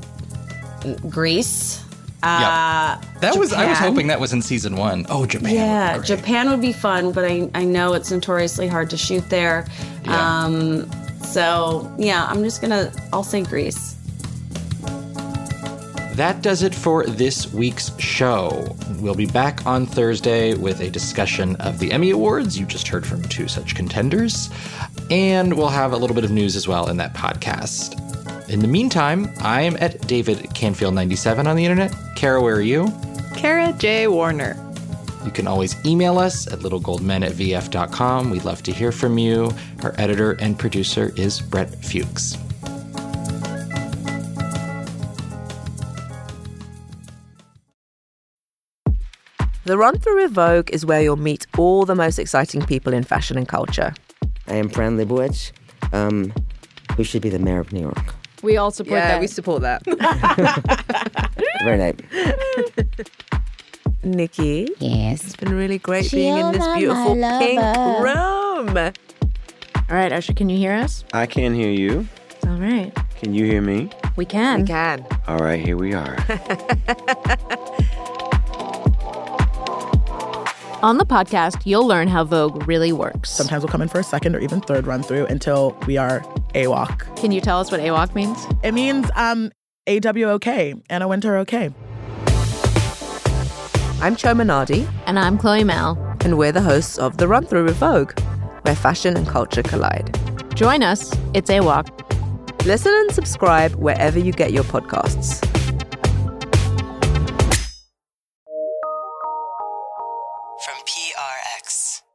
Greece. I was hoping that was in season 1. Oh, Japan. Yeah, Japan would be fun, but I know it's notoriously hard to shoot there. Yeah. So yeah, I'll say Greece. that does it for this week's show. We'll be back on Thursday with a discussion of the Emmy Awards. You just heard from two such contenders. And we'll have a little bit of news as well in that podcast. In the meantime, I'm at David Canfield 97 on the internet. Kara, where are you? Kara J. Warner. You can always email us at littlegoldmen@vf.com. We'd love to hear from you. Our editor and producer is Brett Fuchs. The Run Through with Vogue is where you'll meet all the most exciting people in fashion and culture. I am Fran Lebowitz, who should be the mayor of New York. We all support that. We support that. Very nice. Nikki. Yes. It's been really great being in this beautiful pink room. All right, Usher, can you hear us? I can hear you. All right. Can you hear me? We can. We can. All right, here we are. On the podcast, you'll learn how Vogue really works. Sometimes we'll come in for a second or even third run through until we are AWOC. Can you tell us what AWOC means? It means AWOK, Anna Wintour OK. I'm Cho Minardi. And I'm Chloe Mel. And we're the hosts of The Run Through with Vogue, where fashion and culture collide. Join us. It's AWOC. Listen and subscribe wherever you get your podcasts. From PRX.